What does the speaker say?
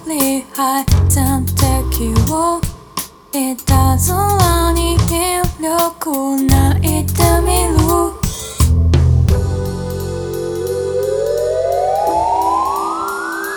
り配点滴をいたずらに魅力な